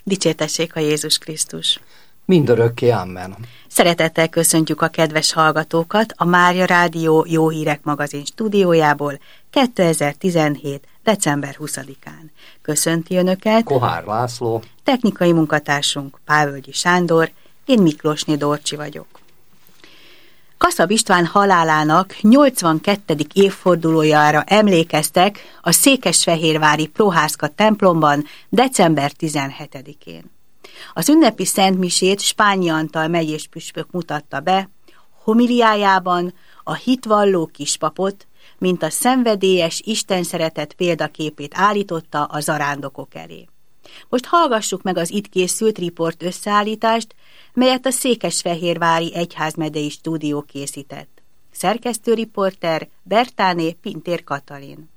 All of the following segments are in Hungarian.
Dicsértessék a Jézus Krisztus! Mindörökké, amen. Szeretettel köszöntjük a kedves hallgatókat a Mária Rádió Jó Hírek magazin stúdiójából 2017. december 20-án. Köszönti Önöket Kohár László, technikai munkatársunk Pávölgyi Sándor, én Miklósné Dorcsi vagyok. Kaszab István halálának 82. évfordulójára emlékeztek a székesfehérvári Prohászka templomban december 17-én. Az ünnepi szentmisét Spányi Antal megyés püspök mutatta be, homiliájában a hitvalló kispapot, mint a szenvedélyes istenszeretet példaképét állította a zarándokok elé. Most hallgassuk meg az itt készült riport összeállítást, melyet a Székesfehérvári Egyházmegyei Stúdió készített. Szerkesztő riporter Bertáné Pintér Katalin.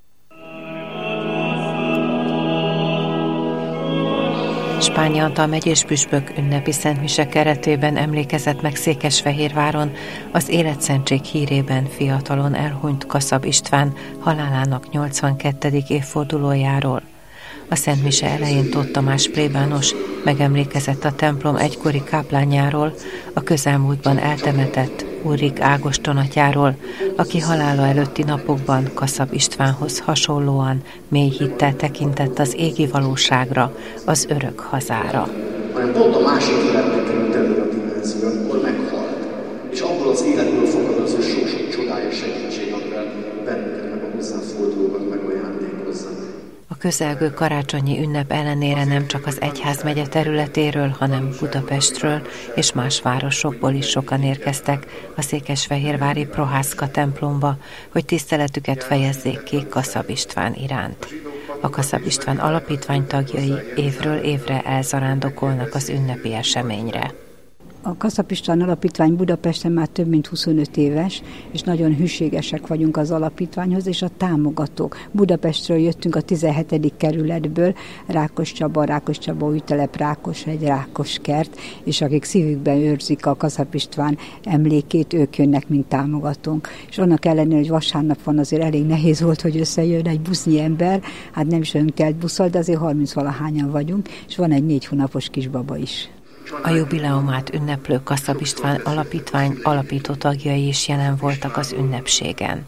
Spányi Antal megyés püspök ünnepi szentmise keretében emlékezett meg Székesfehérváron az életszentség hírében fiatalon elhunyt Kaszab István halálának 82. évfordulójáról. A szentmise elején Tóth Tamás plébános megemlékezett a templom egykori káplányáról, a közelmúltban eltemetett Ulrik Ágoston atyáról, aki halála előtti napokban Kaszab Istvánhoz hasonlóan mély hittel tekintett az égi valóságra, az örök hazára. Hanem pont a másik életnek került elő a dimenzió, amikor meghalt. És abból az életből fakad az ő sok-sok csodája segítség, amivel bennünket meg a hozzáfordulókat megajándékozza. A közelgő karácsonyi ünnep ellenére nem csak az egyházmegye területéről, hanem Budapestről és más városokból is sokan érkeztek a székesfehérvári Prohászka templomba, hogy tiszteletüket fejezzék ki Kaszab István iránt. A Kaszab István alapítvány tagjai évről évre elzarándokolnak az ünnepi eseményre. A Kaszab István Alapítvány Budapesten már több mint 25 éves, és nagyon hűségesek vagyunk az alapítványhoz, és a támogatók. Budapestről jöttünk a 17. kerületből, Rákoscsaba újtelep, Rákoshegy, Rákoskert, és akik szívükben őrzik a Kaszab István emlékét, ők jönnek, mint támogatónk. És annak ellenére, hogy vasárnap van, azért elég nehéz volt, hogy összejön egy busznyi ember, hát nem is olyan telt busszal, de azért 30-valahányan vagyunk, és van egy 4 hónapos kisbaba is. A jubileumát ünneplő Kaszab István Alapítvány alapító tagjai is jelen voltak az ünnepségen.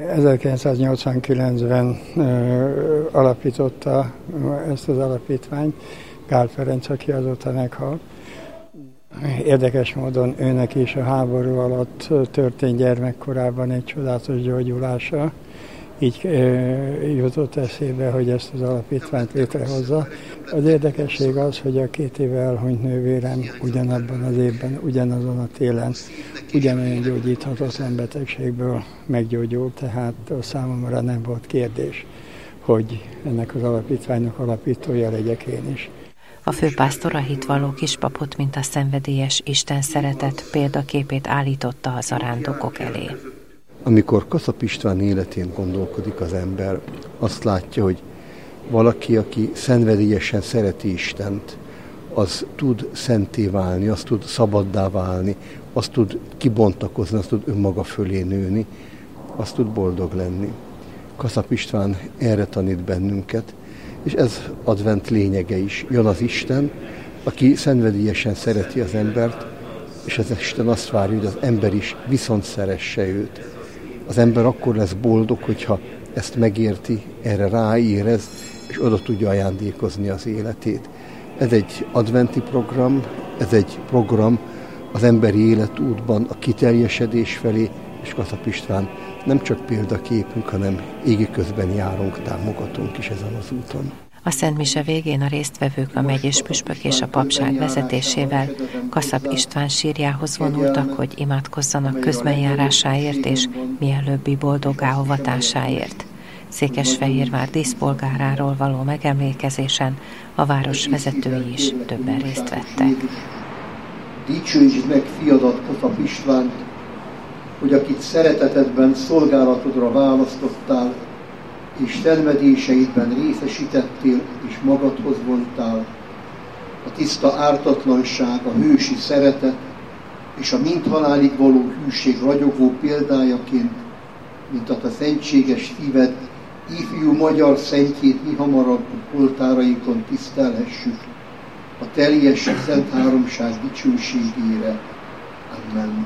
1989-ben alapította ezt az alapítványt, Gál Ferenc, aki azóta meghalt. Érdekes módon őnek is a háború alatt történt gyermekkorában egy csodálatos gyógyulása. Így jutott eszébe, hogy ezt az alapítványt létrehozza. Az érdekesség az, hogy a 2 éve elhunyt nővérem ugyanabban az évben, ugyanazon a télen, ugyanolyan gyógyíthatatlan betegségből meggyógyult, tehát számomra nem volt kérdés, hogy ennek az alapítványnak alapítója legyek én is. A főpásztor a hitvalló kispapot, mint a szenvedélyes Isten szeretet példaképét állította a zarándokok elé. Amikor Kaszab István életén gondolkodik az ember, azt látja, hogy valaki, aki szenvedélyesen szereti Istent, az tud szenté válni, az tud szabaddá válni, az tud kibontakozni, az tud önmaga fölé nőni, az tud boldog lenni. Kaszab István erre tanít bennünket, és ez advent lényege is. Jön az Isten, aki szenvedélyesen szereti az embert, és az Isten azt várja, hogy az ember is viszont szeresse őt. Az ember akkor lesz boldog, hogyha ezt megérti, erre ráérez, és oda tudja ajándékozni az életét. Ez egy adventi program, ez egy program az emberi életútban a kiteljesedés felé, és Kaszab István nem csak példaképünk, hanem égi közben járunk, támogatunk is ezen az úton. A szentmise végén a résztvevők a megyés püspök és a papság vezetésével Kaszab István sírjához vonultak, hogy imádkozzanak közbenjárásáért és mielőbbi boldoggá avatásáért. Székesfehérvár díszpolgáráról való megemlékezésen a város vezetői is többen részt vettek. Dicsőítsd meg fiadat, Kaszab Istvánt, hogy akit szeretetedben szolgálatodra választottál, és szenvedéseidben részesítettél, és magadhoz vontál. A tiszta ártatlanság, a hősi szeretet, és a mindhalálig való hűség ragyogó példájaként, mint a te szentséges szíved, ifjú magyar szentjét mi hamarabb oltárainkon tisztelhessük. a teljes Szent Háromság dicsőségére. Amen.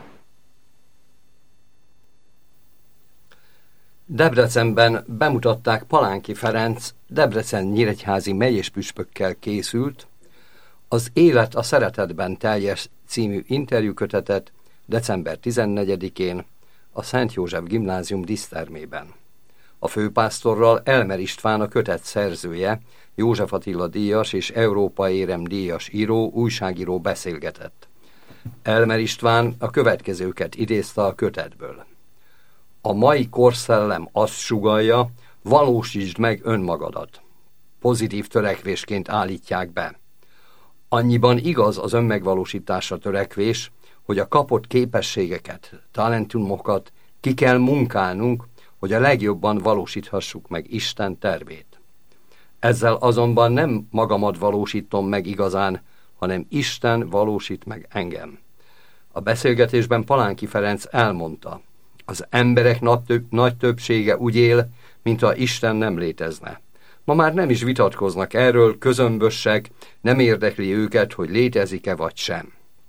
Debrecenben bemutatták Palánki Ferenc Debrecen-Nyíregyházi megyéspüspökkel készült Az élet a szeretetben teljes című interjúkötetet december 14-én a Szent József Gimnázium dísztermében. A főpásztorral Elmer István, a kötet szerzője, József Attila díjas és Európa Érem díjas író, újságíró beszélgetett. Elmer István a következőket idézte a kötetből. A mai korszellem azt sugallja, valósítsd meg önmagadat. Pozitív törekvésként állítják be. Annyiban igaz az önmegvalósításra törekvés, hogy a kapott képességeket, talentumokat ki kell munkálnunk, hogy a legjobban valósíthassuk meg Isten tervét. Ezzel azonban nem magamat valósítom meg igazán, hanem Isten valósít meg engem. A beszélgetésben Palánki Ferenc elmondta, az emberek nagy többsége úgy él, mintha Isten nem létezne. Ma már nem is vitatkoznak erről, közömbösek, nem érdekli őket, hogy létezik-e vagy sem.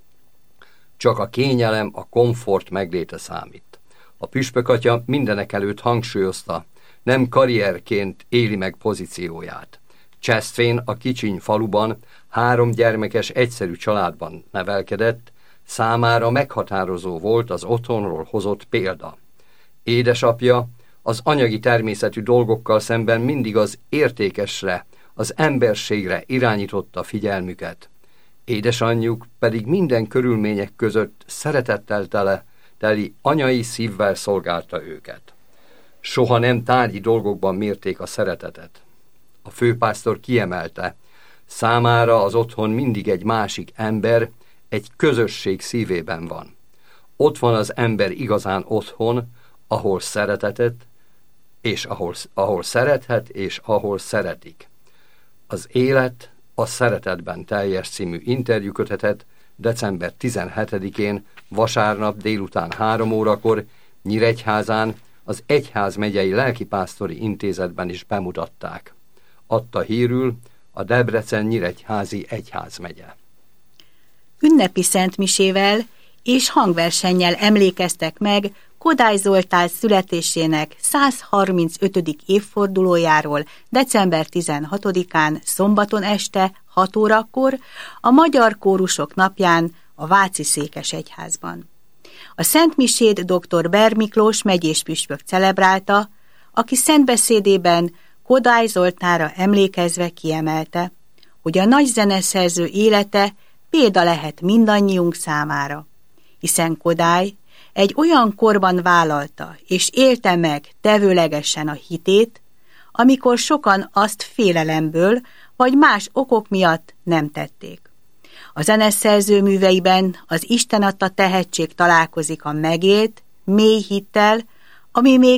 Csak a kényelem, a komfort megléte számít. A püspökatya mindenekelőtt hangsúlyozta, nem karrierként éli meg pozícióját. Csesztvén a kicsiny faluban 3 gyermekes egyszerű családban nevelkedett, számára meghatározó volt az otthonról hozott példa. Édesapja az anyagi természetű dolgokkal szemben mindig az értékesre, az emberségre irányította figyelmüket. Édesanyjuk pedig minden körülmények között szeretettel teli anyai szívvel szolgálta őket. Soha nem tárgyi dolgokban mérték a szeretetet. A főpásztor kiemelte, számára az otthon mindig egy másik ember, egy közösség szívében van. Ott van az ember igazán otthon, ahol szeretetet, és ahol szerethet, és ahol szeretik. Az élet a szeretetben teljes című interjúkötetet december 17-én vasárnap délután 3 órakor Nyíregyházán az Egyházmegyei Lelkipásztori Intézetben is bemutatták. Adta hírül a Debrecen-Nyíregyházi Egyházmegye. Ünnepi szentmisével és hangversennyel emlékeztek meg Kodály Zoltán születésének 135. évfordulójáról december 16-án szombaton este 6 órakor a Magyar Kórusok napján a Váci Székesegyházban. A szentmisét dr. Ber Miklós megyéspüspök celebrálta, aki szentbeszédében Kodály Zoltánra emlékezve kiemelte, hogy a nagy zeneszerző élete példa lehet mindannyiunk számára, hiszen Kodály egy olyan korban vállalta és élte meg tevőlegesen a hitét, amikor sokan azt félelemből vagy más okok miatt nem tették. A zeneszerző műveiben az Isten adta tehetség találkozik a megélt, mély hittel, ami még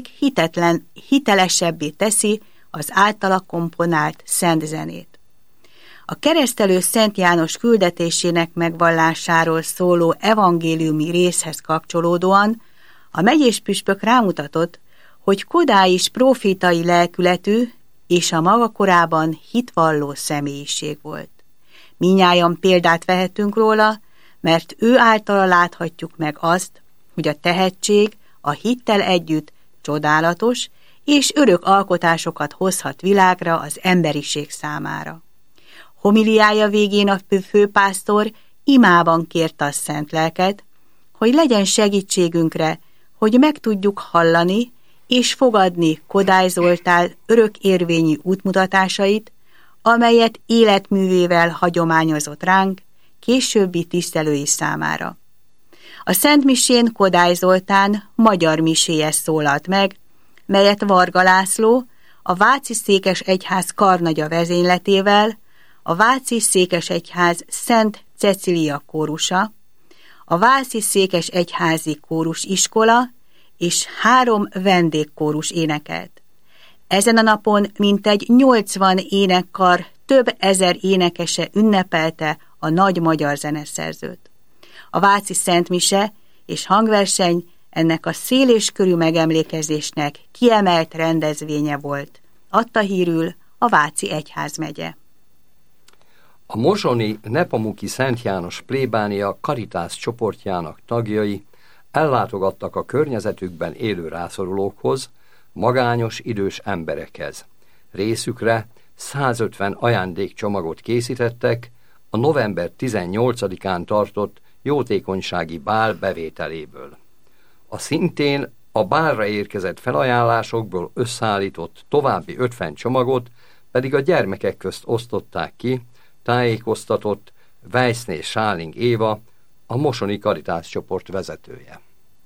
hitelesebbé teszi az általa komponált szent zenét. A keresztelő Szent János küldetésének megvallásáról szóló evangéliumi részhez kapcsolódóan a megyéspüspök rámutatott, hogy Kodály is prófétai lelkületű és a maga korában hitvalló személyiség volt. Mindnyájan példát vehetünk róla, mert ő általa láthatjuk meg azt, hogy a tehetség a hittel együtt csodálatos és örök alkotásokat hozhat világra az emberiség számára. Homiliája végén a főpásztor imában kérte a szent lelket, hogy legyen segítségünkre, hogy meg tudjuk hallani és fogadni Kodály Zoltán örök érvényű útmutatásait, amelyet életművével hagyományozott ránk, későbbi tisztelői számára. A szentmisén Kodály Zoltán magyar miséje szólalt meg, melyet Varga László, a Váci Székesegyház karnagya vezényletével, a Váci Székesegyház Szent Cecília kórusa, a Váci Székesegyházi kórusiskola és 3 vendégkórus énekelt. Ezen a napon mintegy 80 énekkar, több ezer énekese ünnepelte a nagy magyar zeneszerzőt. A Váci Szentmise és hangverseny ennek a széléskörű megemlékezésnek kiemelt rendezvénye volt. Adta hírül a Váci Egyházmegye. A mosoni Nepomuki Szent János plébánia Caritas csoportjának tagjai ellátogattak a környezetükben élő rászorulókhoz, magányos idős emberekhez. Részükre 150 ajándékcsomagot készítettek a november 18-án tartott jótékonysági bál bevételéből. A szintén a bálra érkezett felajánlásokból összeállított további 50 csomagot pedig a gyermekek közt osztották ki, tájékoztatott Weissné Sáling Éva, a mosoni Caritas csoport vezetője.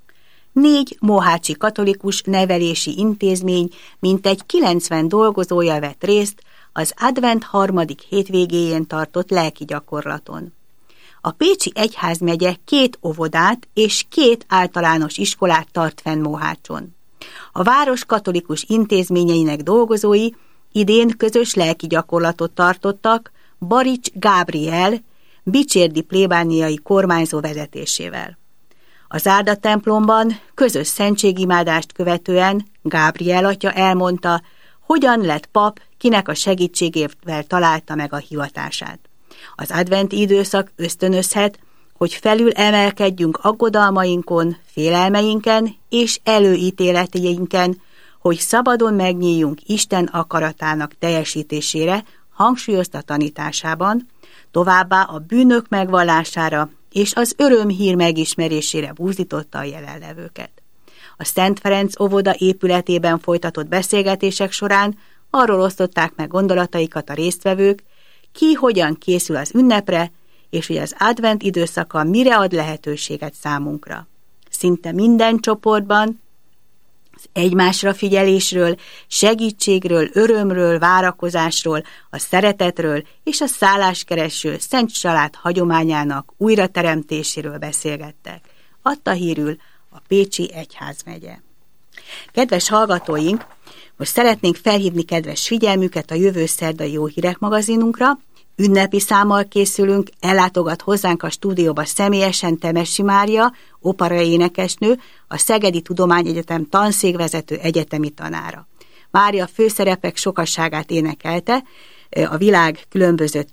4 mohácsi katolikus nevelési intézmény mintegy 90 dolgozója vett részt az advent 3. hétvégéjén tartott lelki gyakorlaton. A Pécsi egyházmegye 2 óvodát és 2 általános iskolát tart fenn Mohácson. A város katolikus intézményeinek dolgozói idén közös lelki gyakorlatot tartottak Barics Gábriel, bicsérdi plébániai kormányzó vezetésével. Az Árda templomban közös szentségimádást követően Gábriel atya elmondta, hogyan lett pap, kinek a segítségével találta meg a hivatását. Az adventi időszak ösztönözhet, hogy felül emelkedjünk aggodalmainkon, félelmeinken és előítéleteinken, hogy szabadon megnyíljunk Isten akaratának teljesítésére, hangsúlyozta tanításában, továbbá a bűnök megvallására és az örömhír megismerésére buzdította a jelenlevőket. A Szent Ferenc óvoda épületében folytatott beszélgetések során arról osztották meg gondolataikat a résztvevők, ki hogyan készül az ünnepre, és hogy az advent időszaka mire ad lehetőséget számunkra. Szinte minden csoportban az egymásra figyelésről, segítségről, örömről, várakozásról, a szeretetről és a szálláskereső Szent Család hagyományának újrateremtéséről beszélgettek. Adta hírül a Pécsi egyházmegye. Kedves hallgatóink, most szeretnénk felhívni kedves figyelmüket a jövő szerdai Jó Hírek magazinunkra. Ünnepi számmal készülünk, ellátogat hozzánk a stúdióba személyesen Temesi Mária, operaénekesnő, a Szegedi Tudományegyetem tanszékvezető egyetemi tanára. Mária főszerepek sokasságát énekelte a világ különböző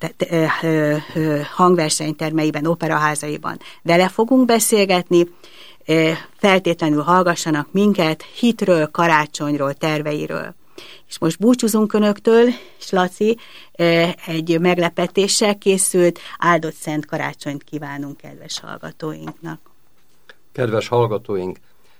hangversenytermeiben, operaházaiban. Vele fogunk beszélgetni, feltétlenül hallgassanak minket hitről, karácsonyról, terveiről. És most búcsúzunk Önöktől, és Laci egy meglepetéssel készült, áldott szent karácsonyt kívánunk kedves hallgatóinknak. Kedves hallgatóink,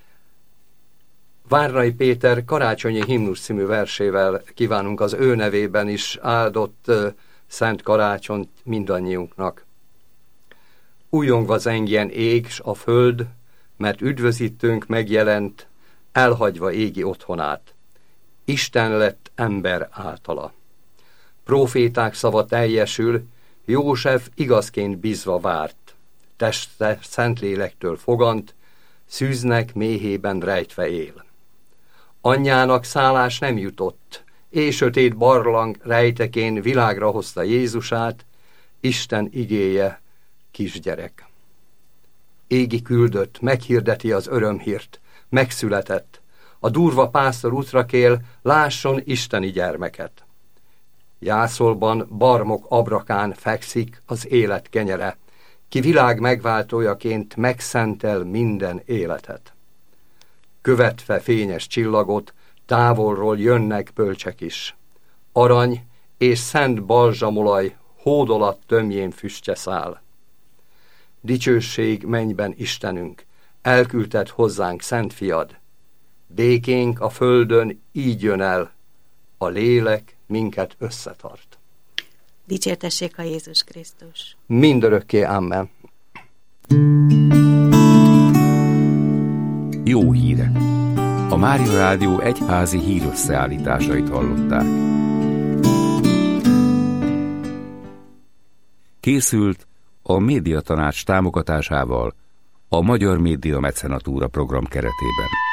Várnai Péter karácsonyi himnusz című versével kívánunk az ő nevében is áldott szent karácsonyt mindannyiunknak. Újongva zengjen ég s a föld, mert üdvözítőnk megjelent, elhagyva égi otthonát. Isten lett ember általa. Próféták szava teljesül, József igazként bízva várt. Teste Szentlélektől fogant, szűznek méhében rejtve él. Anyjának szállás nem jutott, éjsötét barlang rejtekén világra hozta Jézusát, Isten igéje, kisgyerek. Égi küldött, meghirdeti az örömhírt, megszületett, a durva pásztor útra kél, lásson isteni gyermeket. Jászolban barmok abrakán fekszik az élet kenyere, ki világ megváltójaként megszentel minden életet. Követve fényes csillagot, távolról jönnek bölcsek is. Arany és szent balzsamolaj hódolat tömjén füstje száll. Dicsőség mennyben Istenünk, elküldted hozzánk szent fiad. Békénk a földön így jön el, a lélek minket összetart. Dicsértessék a Jézus Krisztus. Mindörökké, amen. Jó hírek. A Mária Rádió egyházi hírösszeállításait hallották. Készült a Médiatanács támogatásával a Magyar Média Mecenatúra program keretében.